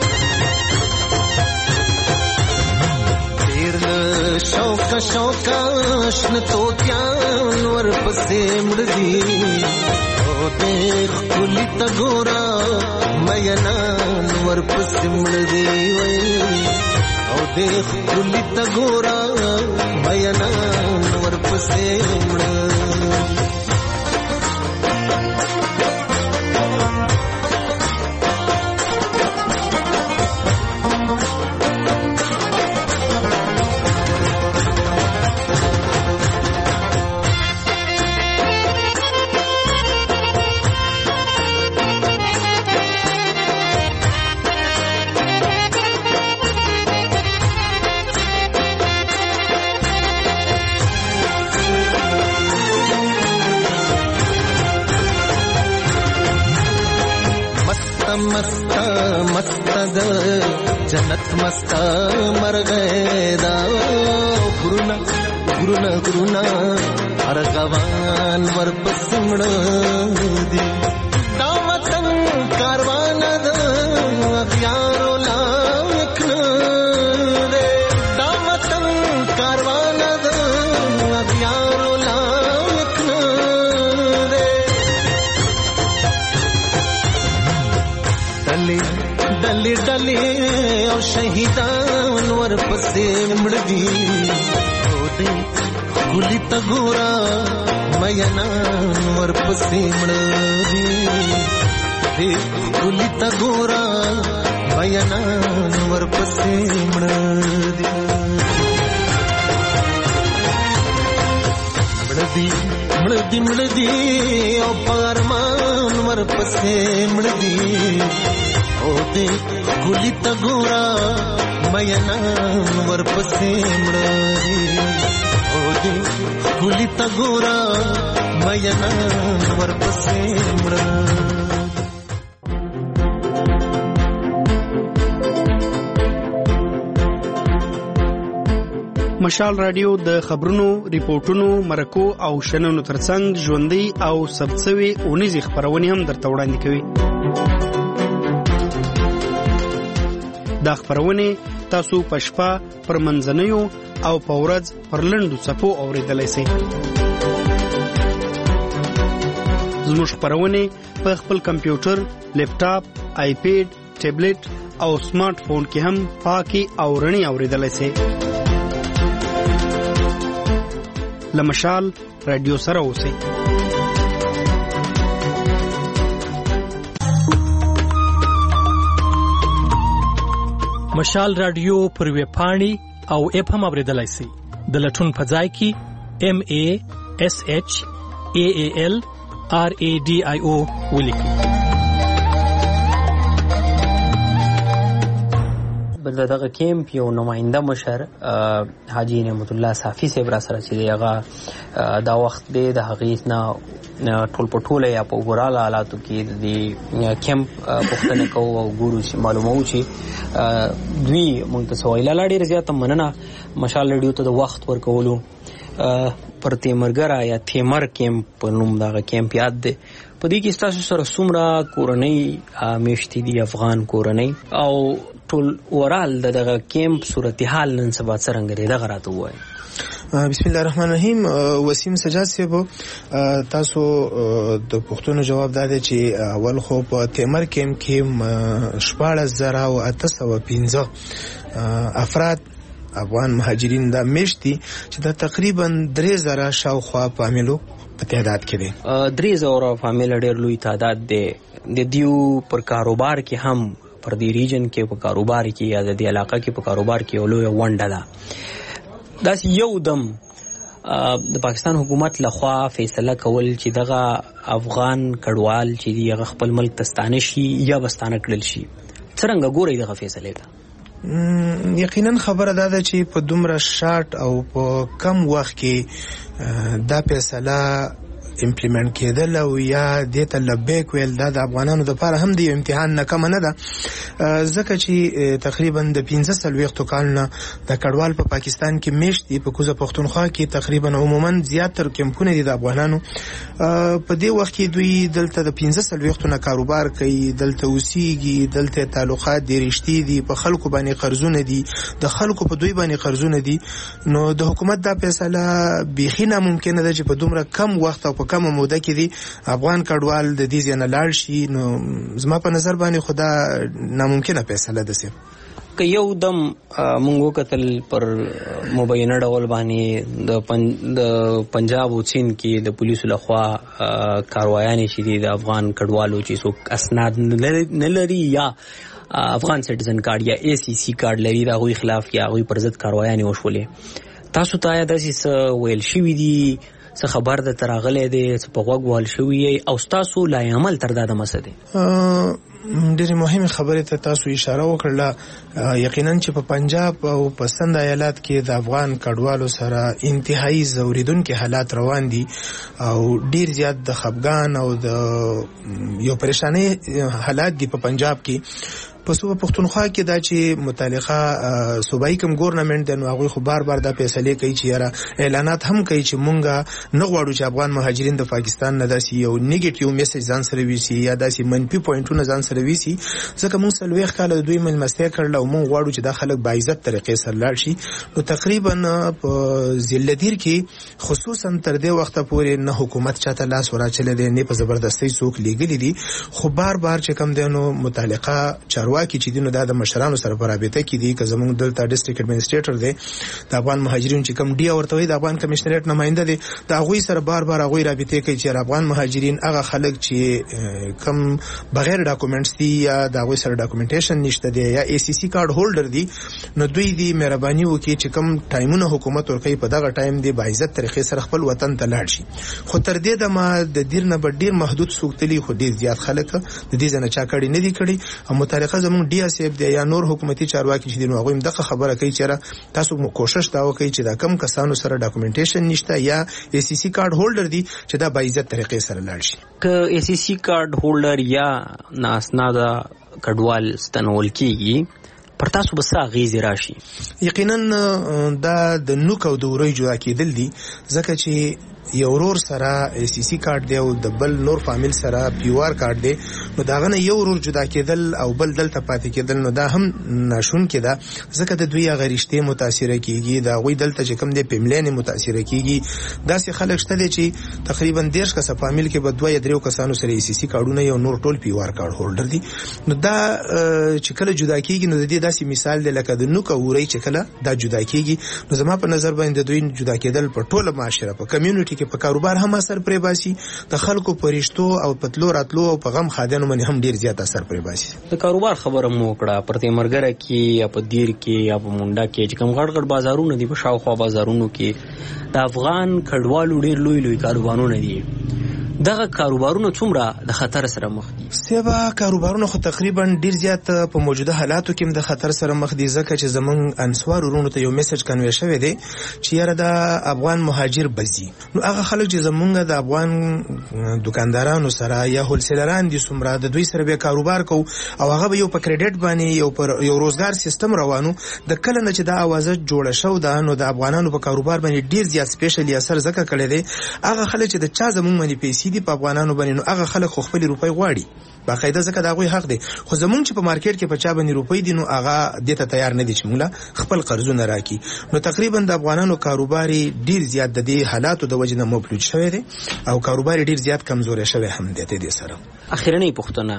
शौका शौकाश न तो त्यान ورپسې مړدي او دې خولي تا ګورا مېنا ورپسې مړدي وې او دې خولي ته ګورا مینا ورپسې مړه जन्नत मस्ता मर गए दा गुरुना गुरुना गुरुना अरगवान वर पसमड़ दी दावतन कारवान द अखियारो लाख दे दावतन कारवान द अखियारो लाख दे डली डली डली और शहीदान वर पसे मड़दी होते गुली तगोरा मयनान वर पसे मड़दी गुली तगोरा मयनान वर पसे मड़दी मड़दी मड़दी मड़दी और पारमान वर पसे मड़दी होते गुली तगोरा मयनान वर पसे मड़दी होते गुली तगोरा मयनान वर पसे मड़दी مشال رادیو د خبرونو، ریپورتونو، مرکو او شننو ترڅنګ ژوندۍ او ثبتسوي اونیزې خبرونه هم درته وړاندې کوي. دا خبرونه تاسو په شپه پر منځنیو او په ورځ پر لنډو صفو اوریدلای شئ. زموږ خبرونه په خپل کمپیوټر، لیپټاپ، آیپیډ، ټابلیټ او سمارټ فون کې هم پاکي او رڼي اوریدلای شئ. لمشال رادیو سره اوسئ. مشال رادیو پر ویب پاڼې او اپ هم اوریدلای شئ. د لټون په ځای کې MASHALRADIO ولیکئ. بل دغه کیمپ یو نماینده مشر حاجی نعمت الله صافی صاحب را سره چې هغه دا وخت دی د هغې نه ټول په ټوله یا په اوګراله حالاتو کې د کیمپ پوښتنه کوو او ګورو چې معلوموو چې دوی موږ ته څه وایي. لا ډېره زیاته مننه مشال رادیو ته د وخت ورکولو. پر تیمرګره یا تیمر کیمپ په نوم دغه کیمپ یاد دی. په دې کې ستاسو سره څومره کورنۍ میشتې دي، افغان کورنۍ، او ټول اورال دغه کیمپ صورتحال نن سبا څرنګه دی دغه راته ووایي. بسم الله الرحمن الرحیم. وسیم سجاد صاحب، تاسو د پوښتنو جواب دادی چې اول خو په تیمر کیمپ کې 14,815 افراد افغان مهاجرین دا میشتي چې دا تقریبا 3,000 شاوخوا فامیلو په تعداد کې دي. 3,000 فامیل ډېر لوی تعداد دی. د دیو پر کاروبار کې هم پر دې ریجن کې په کاروبار کې یا د دې علاقه کې په کاروبار کې یو لوی ونډه ده. داس یو دم د پاکستان حکومت لخوا فیصله کول چې دغه افغان کډوال چې دی هغه خپل ملک تستانه شي یا بستانه کړل شي. څرنګه ګوري دغه فیصله ده؟ یقینا خبره ده چې په دومره شارټ او په کم وخت کې دا فیصله امپلیمنٹ کېدل او یا دته لبیک ویل دا د افغانانو لپاره هم د امتحان نه کم نه ده، ځکه چې تقریبا د 15 کالونه د کډوال په پاکستان کې میشتي په کوزه پښتونخوا کې تقریبا عموما زیاتره کمپونه دي د افغانانو. په دې وخت کې دوی دلته د 15 نه کاروبار کوي، دلته اوسېږي، دلته تعلقات دي، رشتې دي، په خلکو باندې قرضونه دي، د خلکو په دوی باندې قرضونه دي. نو د حکومت دا فیصله بیخي ناممکنه ده چې په دومره کم وخت او په کمه موده کې دي افغان کډوال د دې ځای نه لاړ شي. نو زما په نظر باندې خدا ناممکنه فیصله ده. که یو دم مونږ وکتل پر مبینه ډول باندې د پنجاب او چین کې د پولیسو لخوا کاروایانې شي د افغان کډوالو چې څوک اسناد نه لري یا افغان سټیزن کارت یا ACC کارت لري د هغوی خلاف یا هغوی پر ضد کاروایانې وشولې. تاسو ته داسې څه ویل شوي دي، څه خبر ده تراغلی دی، څه په غوږ وهل شوي او ستاسو لای عمل تر دا دمه څه دی؟ ډېرې مهمې خبرې ته تاسو اشاره وکړله. یقینا چې په پنجاب او په سند ایالات کې د افغان کډوالو سره انتهایی ځورېدونکي حالات روان دي او ډېر زیات د خفګان او د یو پریشانۍ حالات دي په پنجاب کې. په صوبه پښتونخوا کې دا چې متعلقه صوبایي کوم ګورنمنت دی نو هغوی خو بار بار دا فیصلې کوي چې یاره اعلانات هم کوي چې مونږ نه غواړو چې افغان مهاجرین د پاکستان نه داسې یو نیګیټیو میسج ځان سره ویسي یا داسې منفي پوینټونه ځان سره ویسي، ځکه مونږ 40 کاله د دوی مېلمستیا کړله او مونږ غواړو چې دا خلک باعزت طریقې سره لاړ شي. نو تقریبا په ضلعدیر کې خصوصا تر دې وخته پورې نه حکومت چاته لاس وراچلی دی نه په زبردستۍ څوک لیږلي دي، خو بار بار چې کوم دی نو متعلقه چارواکي چې دي نو دا د مشرانو سره په رابطه کې دي. که زموږ دلته ډسټرکټ اډمنسټریټر دی د افغان مهاجرین چې کوم ډي ورته وایي د افغان کمیشنریټ نماینده دی، د هغوی سره بار بار هغوی رابطې کوي چې افغان مهاجرین هغه خلک چې کوم بغیر ډاکومنټس دي یا د هغوی سره ډاکومنټیشن نشته دی یا ACC کارت هولډر دي نو دوی دي مهرباني وکړي چې کوم ټایمونه حکومت ورکوي په دغه ټایم دی باعزت طریقې سره خپل وطن ته لاړ شي. خو تر دې دمه د دیر نه ډیر محدود څوک تلي، خو ډیر زیات خلک د دې ځنه چا کړي نه دي کړي. او متعلقه زموږ ډي اس اف دی یا نور حکومتي چارواکي چې دي نو هغوی هم دغه خبره کوي چې تاسو کوشش دا وکړئ چې دا کم کسانو سره ډاکومنټیشن نشته یا ACC کارت هولډر دي چې دا باعزت طریقې سره لاړ شي. که ACC کارت هولډر یا ناسناده کډوال ستنول کیږي پر تاسو به څه اغیزې راشي؟ یقینا دا د نوک او د وری جدا کېدل دي، ځکه چې یو ورور سره ACC کارت دی او د بل نور فامیل سره PR کارت دی نو داغه نه یو ورور جدا کېدل او بل دلته پاتې کېدل نو دا هم ناشونکې ده، ځکه د دوی هغه رشتې متاثره کېږي، د هغوی دلته چې کوم دی فیملین متاثره کېږي. داسې خلک شته دی چې تقریبا 10 کسه فامیل کې به 2 یا 3 کسانو سره ACC کارتونه یو نور ټول PR کارت هولډر دي. نو دا چې کله جدا کېږي نو د دې داسې مثال دی لکه د نوک او وری چې کله دا جدا کېږي نو زما په نظر باندې دوی جدا کېدل په ټوله معاشره په کمیونټي کې په کاروبار هم اثر پرې باسي، د خلکو په رشتو او په تلو راتلو او په غم خادانو باندې هم ډیر زیات اثر پرې باسي. د کاروبار خبره مو وکړه، پر تیمرګره کې یا په دیر کې یا په مونډه کې چې کوم غړ غړ بازارونه دي په شاوخوا بازارونو کې د افغان کډوالو ډیر لوی لوی کاروبارونه دي، دغه کاروبارونه څومره د خطر سره مخ دي؟ سبا کاروبارونه خو تقریبا ډیر زیات په موجوده حالاتو کې د خطر سره مخ دي، ځکه چې زمونږ انسوار ورونو ته یو میسج کنوي شوی دی چې یاره د افغان مهاجر بزي. نو هغه خلک چې زمونږ د افغان دکاندارانو سره یا هولسیلران دي څومره د دوی سره به کاروبار کو او هغه به یو په کریډټ باندې یو روزګار سیستم روانو، د کله نه چې دا اوازه جوړه شو دا نو د افغانانو په کاروبار باندې ډیر زیات سپیشلی اثر ځکه کړی دی. هغه خلک چې د چا زمونږ باندې پیسې دي په افغانانو باندې نو هغه خلک خو خپل روپۍ غواړي باقاعده، ځکه دا غوي حق دی، خو زمونږ چې په مارکیټ کې په چا باندې روپۍ دي نو هغه دته تیار نه دي چې موږ خپل قرضونه راکړي. نو تقریبا د افغانانو کاروباري ډیر زیات د دې حالاتو د وجې نه مفلوج شوی دی او کاروباري ډیر زیات کمزوري شوی هم دی. د دې سره اخیرنۍ پوښتنه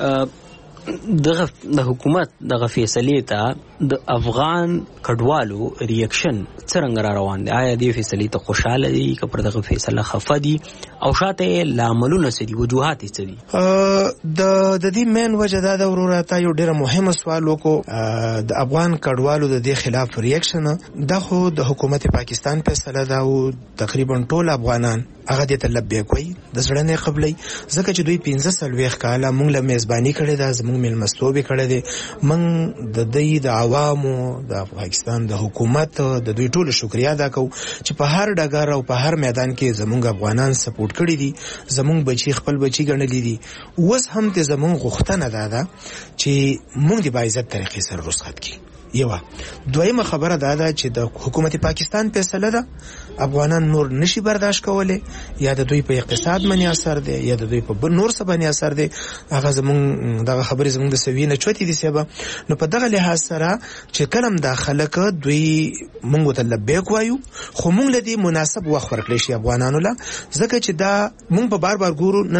د حکومت دغه فیصلې ته د افغان کډوالو ریاکشن څنګه را روان دی؟ آیا دې فیصلې ته خوشاله دي که پر دغه فیصله خفه دي او شاته لاملونه څه دي، وجوهات څه دي؟ د دې مین وجه دا د وروره تا یو ډیره مهمه سوال وکړو د افغان کډوالو د دې خلاف ریاکشن. دا خو د حکومت پاکستان فیصله ده او تقریبا ټول افغانان هغه دې ته لبیک وایي د زړه نه قبلې، ځکه چې دوی 15 کاله مونږ له میزباني کړې ده، زمونږ میلمستوب کړی دی، مونږ د دوی د عوامو د پاکستان د حکومت د دوی ټول شکریا ادا کوو چې په هر ډګر او په هر میدان کې زمونږ افغانان سپورټ کړی دي، زمونږ بچي خپل بچي ګڼلي دي. اوس هم ته زمونږ غوښتنه ده چې مونږ د باعزت طریقې سره رخصت کړي. یو دویمه خبره ده چې د حکومت پاکستان فیصله ده افغانان نور نشي برداشت کوله، یا د دوی په اقتصاد باندې اثر دی یا د دوی په نور څه باندې اثر دی، هغه زمونږ دغه خبرې زمونږ د سوینه چوتې دي سبا. نو په دغه لحاظ سره چې کلم داخله ک دوی مونږ ته لبیک وایو، خو مونږ لدی مناسب وخت ورکړی شي افغانانو لا، ځکه چې دا مونږ په بار ګورو نن زر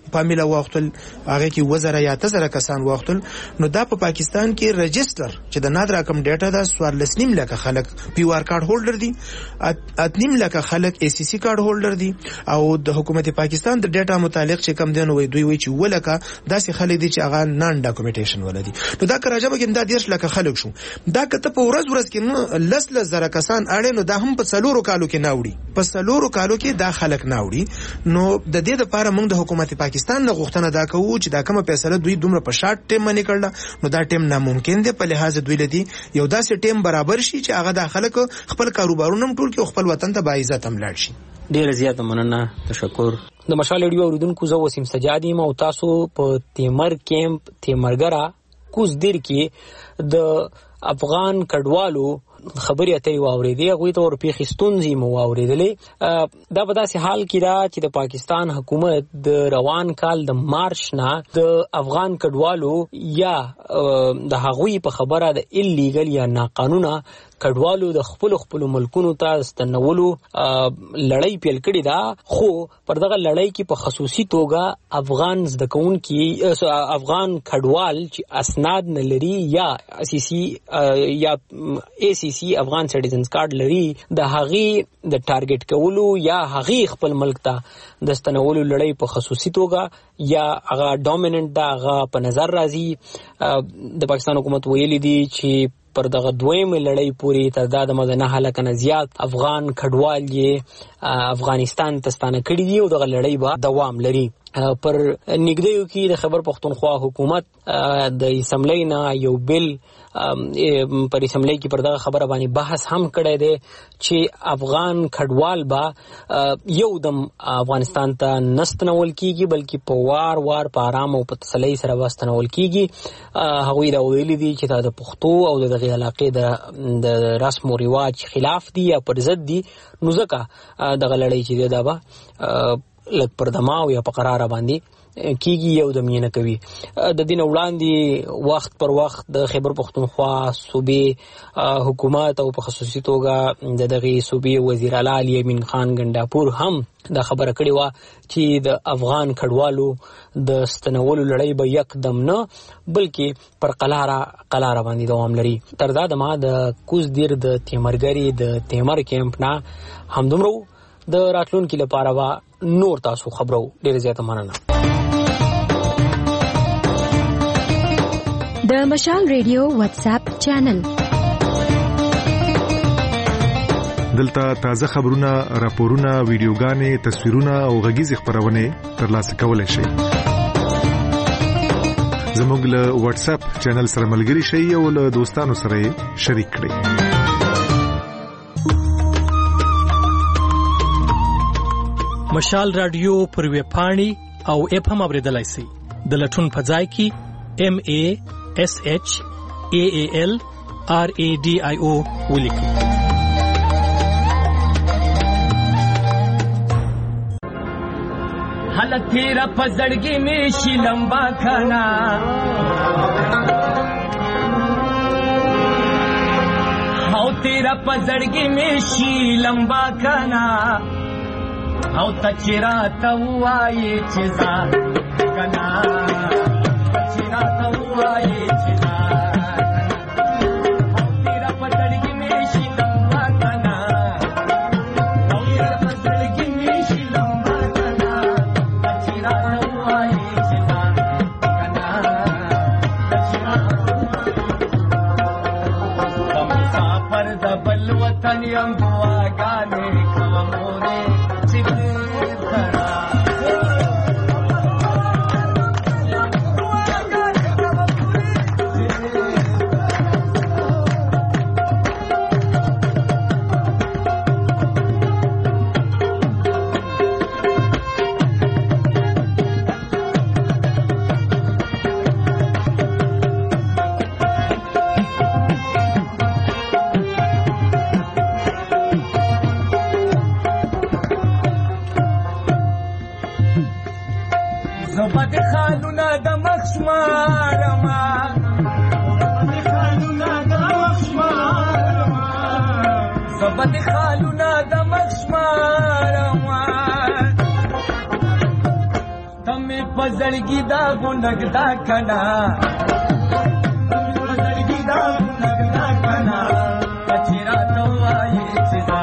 فامیل واختل هغه کې وزره یا تزره کسان واختل نو دا په پاکستان کې رجستر چې د نادر کم ډیټا دا 14 لک خلک پی آر کارت هولډر دي 8 لک خلک ای سی سی کارت هولډر دي او د حکومت پاکستان د ډیټا متعلق چې کم دین وي دوی وی چې ولکه داسې خلک دي چې هغه نان ډاکومنټیشن ولدي نو دا راجبه کې دا 10 لک خلک شو دا کته په ورځ کې لسل زره کسان اړه نو دا هم په څلورو کالو کې ناوړي په څلورو کالو کې دا خلک ناوړي نو د دې لپاره موږ د حکومت پاکستان نه غوښتنه دا کوو چې دا کومه فیصله دوی دومره په شارټ ټیم باندې کړل نو دا ټیم ناممکن دی په لحاظ دوی لدی یو داسې ټیم برابر شي چې هغه د خلک خپل کاروبارونه ټول کې خپل وطن ته باعزت هم لاړ شي. ډیر زیات مننه تشکر. د مشال ریډیو اوریدونکو زه وسیم سجادي ما او تاسو په تیمر کیمپ تیمرګرا کوز دیر کې د افغان کډوالو خبرې اترې واورېدې هغوی ته ورپېښې ستونزې مو واورېدلې. دا په داسې حال کې ده چې د پاکستان حکومت د روان کال د مارچ نه د افغان کډوالو یا د هغوی په خبره د ایلیګل یا ناقانونه کډوالو د خپل ملکونو ته ستنولو لړۍ پیل کړې ده خو پر دغه لړۍ کې په خصوصي توګه افغان زده کوونکي افغان کډوال چې اسناد نه لري یا ای سی سی افغان سټیزنز کارت لري د هغې د ټارګټ کولو یا هغې خپل ملک ته د ستنولو لړۍ په خصوصي توګه یا هغه ډومیننټ ده هغه په نظر راځي. د پاکستان حکومت ویلي دي چې پر دغه دویم لړۍ پورې تر دا د مدنه حلقه نه زیات افغان کډوال یې افغانستان ته ستانه کړي دي او دغه لړۍ به دوام لري. پر نګدیو کې د خیبر پختونخوا حکومت د اسمبلی نه یو بل پر اسمبلی کې پر دغه خبره باندې بحث هم کړی دی چې افغان کډوال به یو دم افغانستان ته نستنول کیږي بلکې په وار په آرام او په تسلی سره واستنول کیږي. هغوی دا ویلي دي چې دا د پښتو او دغه علاقې د رسم او رواج خلاف دي یا پر ضد دي نو ځکه دغه لړۍ چې دا به لک پر دماو یا په قراره باندې کیږي یو د مینه کوي. د دین وړاندې وخت پر وخت د خیبر پختونخوا صوبې حکومت او په خصوصي توګه د دغه صوبې وزیر اعلی علی امین خان ګنداپور هم دا خبره کړې و چې د افغان کډوالو د ستنولو لړۍ به یکدم نه بلکې پر قلاره باندې دوام لري. تر دا د ما د کوز دیر د تیمرګری د تیمر کیمپ نه همدومره د راتلونکي لپاره وا نور تاسو خبرو. ډیر زیاته مننه. د مشال ریډیو واتس اپ چینل دلته تازه خبرونه، راپورونه، ویډیوګانې، تصویرونه او غږیز خبرونه ترلاسه کولای شئ. زموږ له واتس اپ چینل سره ملګري شئ او له دوستانو سره شریک کړئ. مشال رادیو پر ویب پاڼې او اپ هم اوریدلای شئ. د لټون په ځای کې MASHAALRADIO ولیکئ. حالت تیرا پزړګي می شي لمبا کنا هاو تیرا پزړګي می شي لمبا کنا او تچرا توای چزا کنا تچرا توای چزا او تیرا پزړګي می شي لمبا کنا او تیرا پزړګي می شي لمبا کنا تچرا توای چزا کنا تچرا کم سفر د بل وطن یم دعاګانې کومه پزړګي دا غونډک دا کنا پزړګي دا غونډک دا کنا کچرا تو وایي چې دا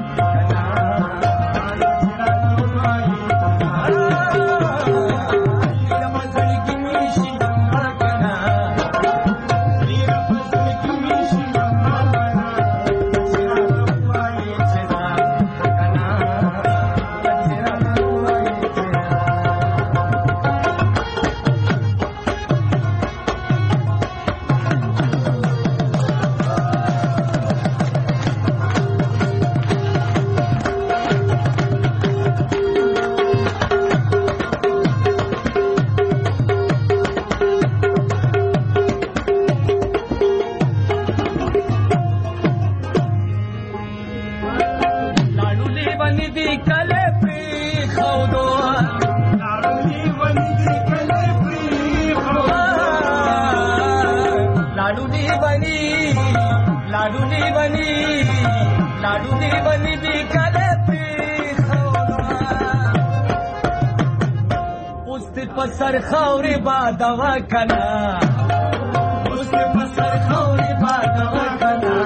پسر خاورې بادوا کنا اوس پسر خاورې بادوا کنا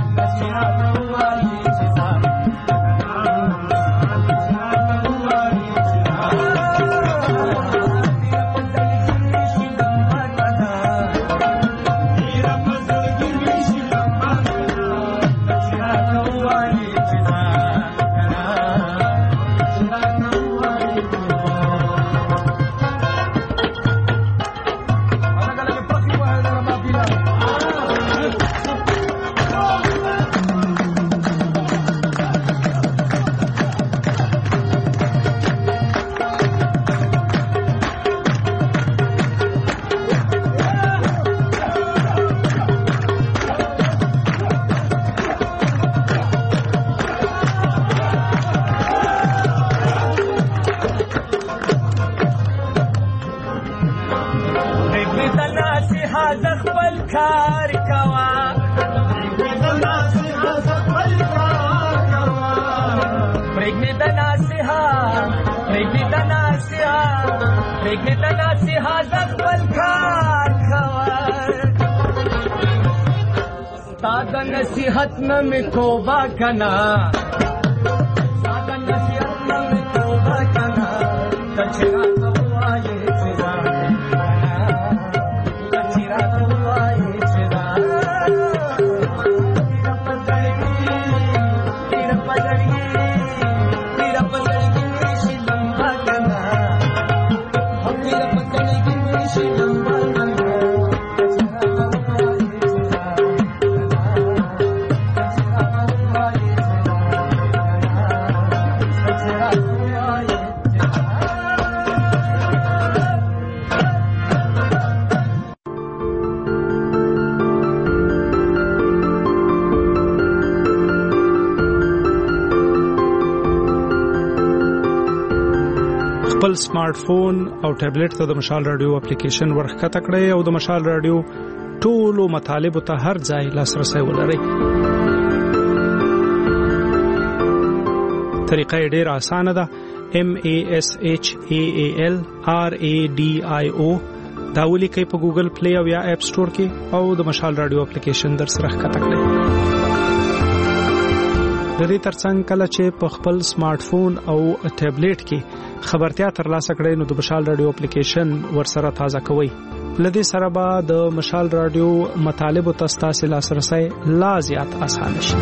नसीहत में तौबा करना नसीहत में तौबा करना कचरा तो आए चिरा कचरा तो आए चिरा तेरा पजड़गी शिलंबा करना हम तेरा पजड़गी शिलंबा خپل سمارټ فون او ټابلیټ ته د مشال رادیو اپلیکیشن ورخکته کړئ او د مشال رادیو ټولو مطالب ته هر ځای لاسرسي ولرئ. طریقه ډېره اسانه ده. MASHALRADIO دا ولیکئ په ګوګل پلی او یا اپ سٹور کې او د مشال رادیو اپلیکیشن در سره ښکته کړئ. د دې ترڅنګ کله چې په خپل سمارټ فون او ټابلیټ کې خبرتیا ترلاسه کړئ نو د مشال رادیو اپلیکیشن ورسره تازه کوئ. لدې سره به د مشال رادیو مطالب او تاسو لاسرسي لا زیات آسان شي.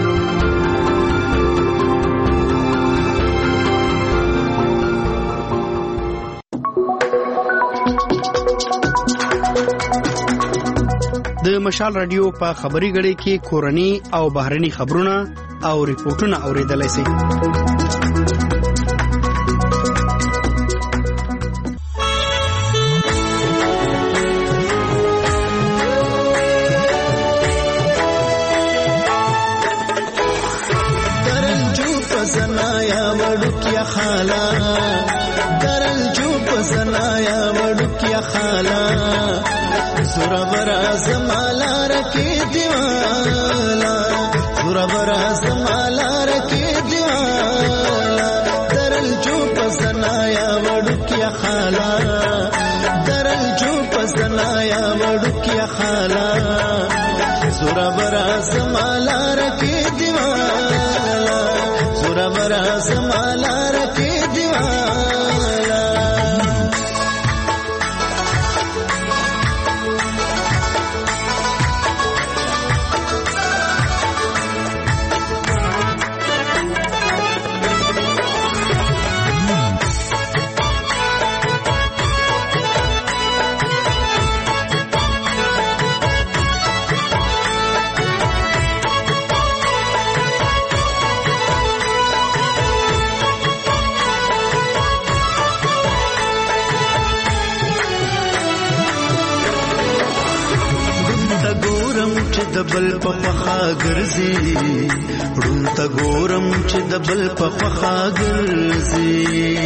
د مشال رادیو په خبري غړي کې کورني او بهرني خبرونه او ریپورتونه اوریدلای شئ. زنایا وړوکیا خالا درل چوپ زنایا وړوکیا خالا زورا برا زمالا رکی دیوالا زورا برا زمالا رکی دیوالا درل چوپ زنایا وړوکیا خالا درل جو پسنایا وړوکیا خالا زورا برا زمالا رکی دیوالا زورا برا زمالا رکی دیوالا دبل په پخا ګرځي ړون ته ګورم چې دبل په پخا ګرځي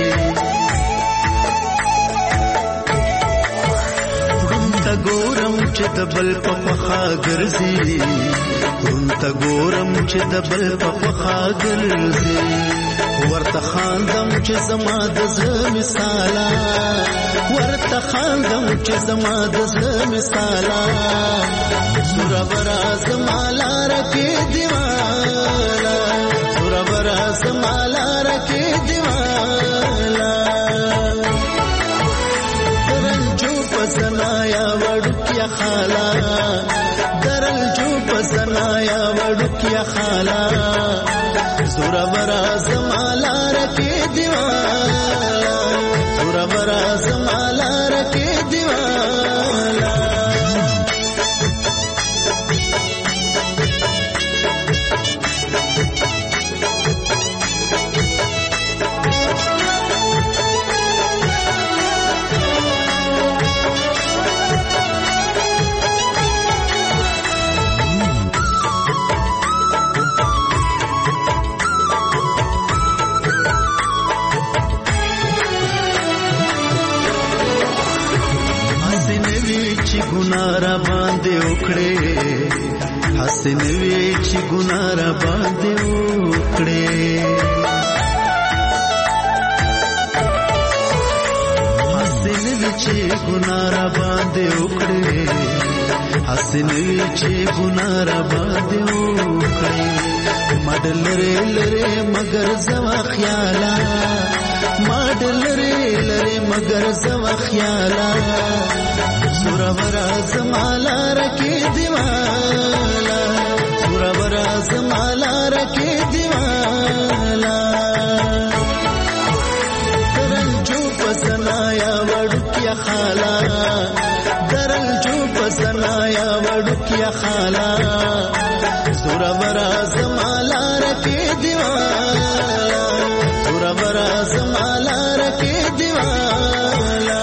ړون ته ګورم چې دبل په پخا ګرځي ړون ته ګورم چې دبل په پخا ګرځي ورته خاندم چې زما د زړه مثالا ورته خاندم چې زما د زړه مثالا سورا برا زمالا رکی دیوالا سورا برا زمالا رکی دیوالا درل جو پسنایا وڑکیا خالا درل جو پسنایا وڑکیا خالا سورا برا زمالا رکی دیوالا سورا برا زمالا رکی دیوالا ګنارا باندې وکړې حسن وی چې ګنارا باندې وکړې حسن وی چې ګنارا باندې وکړې حسن وی چې ګنارا باندې وکړې مډل لري مگر زما خیالا مډل لري مگر زما خیالا سورا برا زمالا رکی دیوالا سورا برا زمالا رکی دیوالا درل جو پسنایا وڑکیا خالا درل جو پسنایا وڑکیا خالا سورا برا زمالا رکی دیوالا سورا برا زمالا رکی دیوالا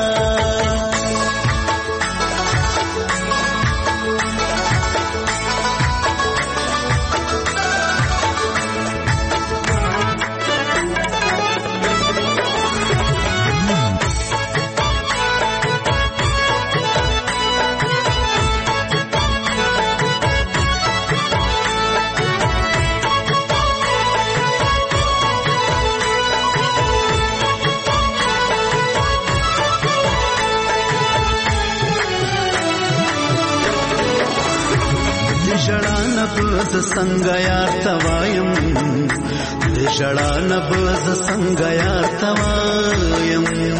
ز څنګه یار توایم د ژړا نه بز څنګه یار توایم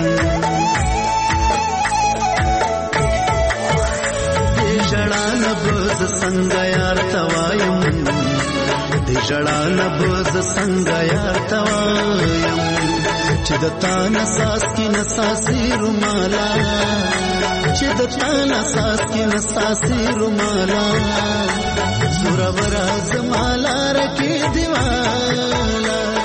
د ژړا نه بز څنګه یار توایم د ژړا نه بز څنګه یار توایم چې د تا نساس کې نساسي رومالا چې د تا نساس کې نساسي رومالا سورا برا زمالا رکی دیوالا